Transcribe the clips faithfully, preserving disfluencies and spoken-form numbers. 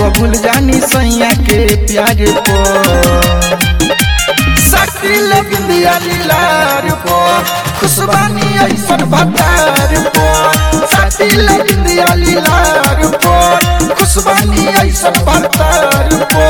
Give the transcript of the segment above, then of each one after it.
भूल जानी सैया के प्यार पो सटिल बिंदिया लीलार पो खुशबानी ऐसन भतार पो सटिल बिंदिया लीलार पो खुशबानी ऐसन भतार पो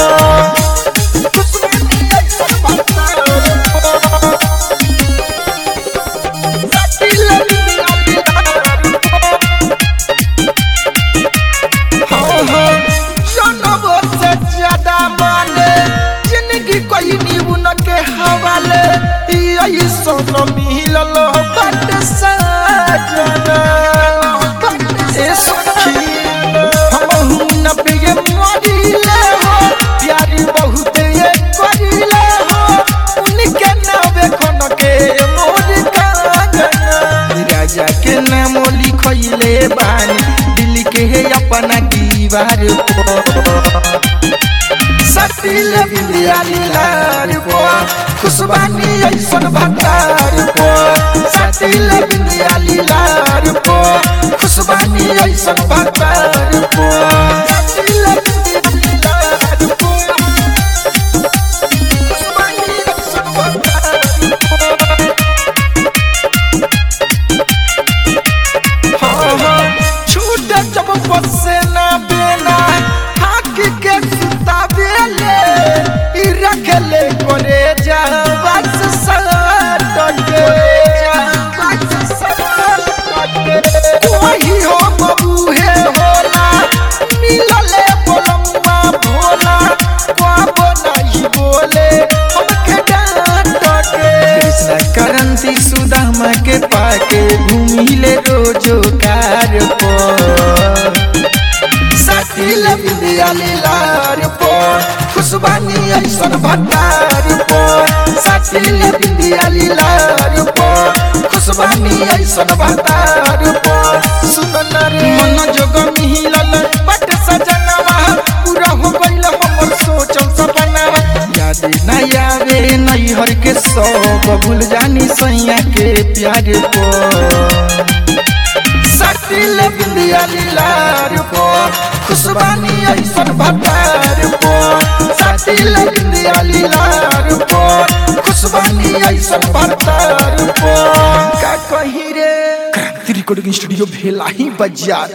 सोनो मिलल बट सजना ए सखी हम न बेगे मरिले हो प्यार बहुत ये करिले हो उनके नावे खन के मोर कागना राजा के नाम लिखइले बानी दिल के अपना दीवार पर सटिल बिंदिया लीलार पो खुशबानी ऐसन भतार पो सटिल बिंदिया लीलार पो खुशबानी ऐसन भतार पो सटिल बिंदिया लीलार पो खुशबानी ऐसन भतार पो हाँ हाँ छूट जब बसे ना बेना हाक के रखले करे जा बस सटके वही हो बबूहे होला मिलले बोलम्मा भोला को नहीं बोले हमके डांटके कृष्ण करंती सुदामा के पाके घूमिले रोजो कार पो सटिल बिंदिया लीलार पो खुशबानी ऐसन भतार पो सटिल बिंदिया लीलार पो खुशबानी ऐसन भतार पो सुनन रे मन जोग मिलल बट सजनवा पूरा हो गइल हमर सोचल सपना याद ना आवे नैहर के सब भूल जानी सैया के प्यार पो सटिल बिंदिया लीलार पो खुशबानी ऐसन भतार पो सटिल बिंदिया लीलार पो खुशबानी ऐसन भतार पो का कही रे क्रांति रिकॉर्डिंग स्टूडियो भेलाही बाजार।